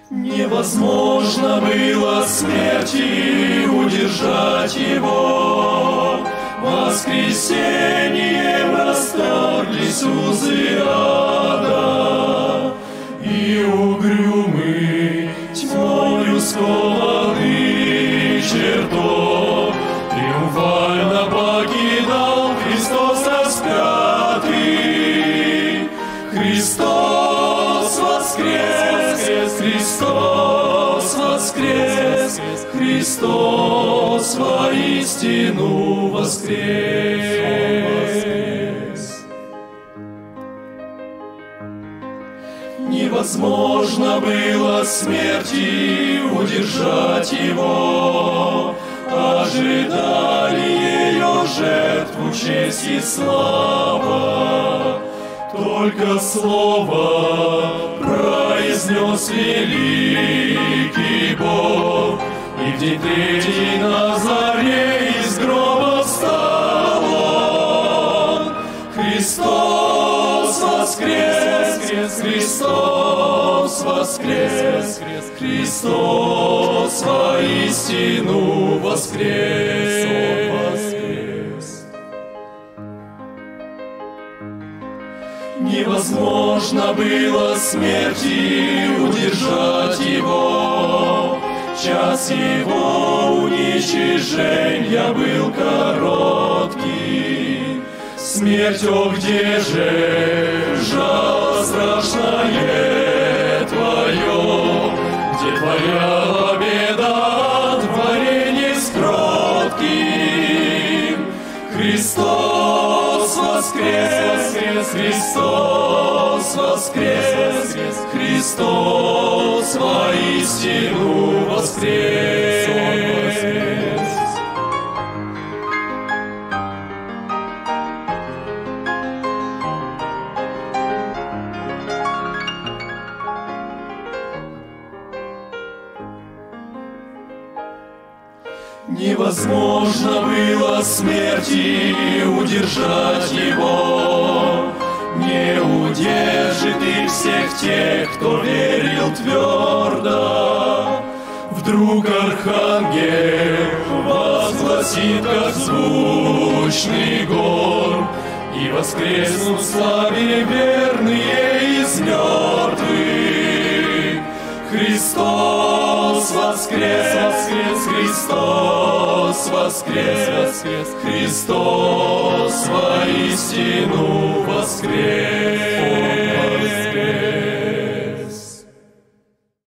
Невозможно было смерти удержать его. Воскресением расторглись узы ада, и угрюмый тьмою скованный чертог триумфально покидал Христос распятый. Христос воскрес, Христос воскрес, Христос воистину воскрес. Невозможно было смерти удержать его. Ожидали ее жертву, честь и слава. Только слово произнес великий Бог, и в день третий на заре из гроба встал он. Христос воскрес, Христос воскрес, Христос воистину воскрес. Невозможно было смерти удержать его. Час его уничижения был короткий. Смерть, о, где же жало страшное твое? Где твоя победа от творения скротким? Христос воскрес, Христос воскрес, Христос воистину воскрес. Невозможно было смерти удержать его. Не удержит и всех тех, кто верил твердо. Вдруг архангел возгласит, как звучный гор, и воскреснут в славе верные из мертвых. Христос воскрес, Христос воскрес, Христос воистину воскрес.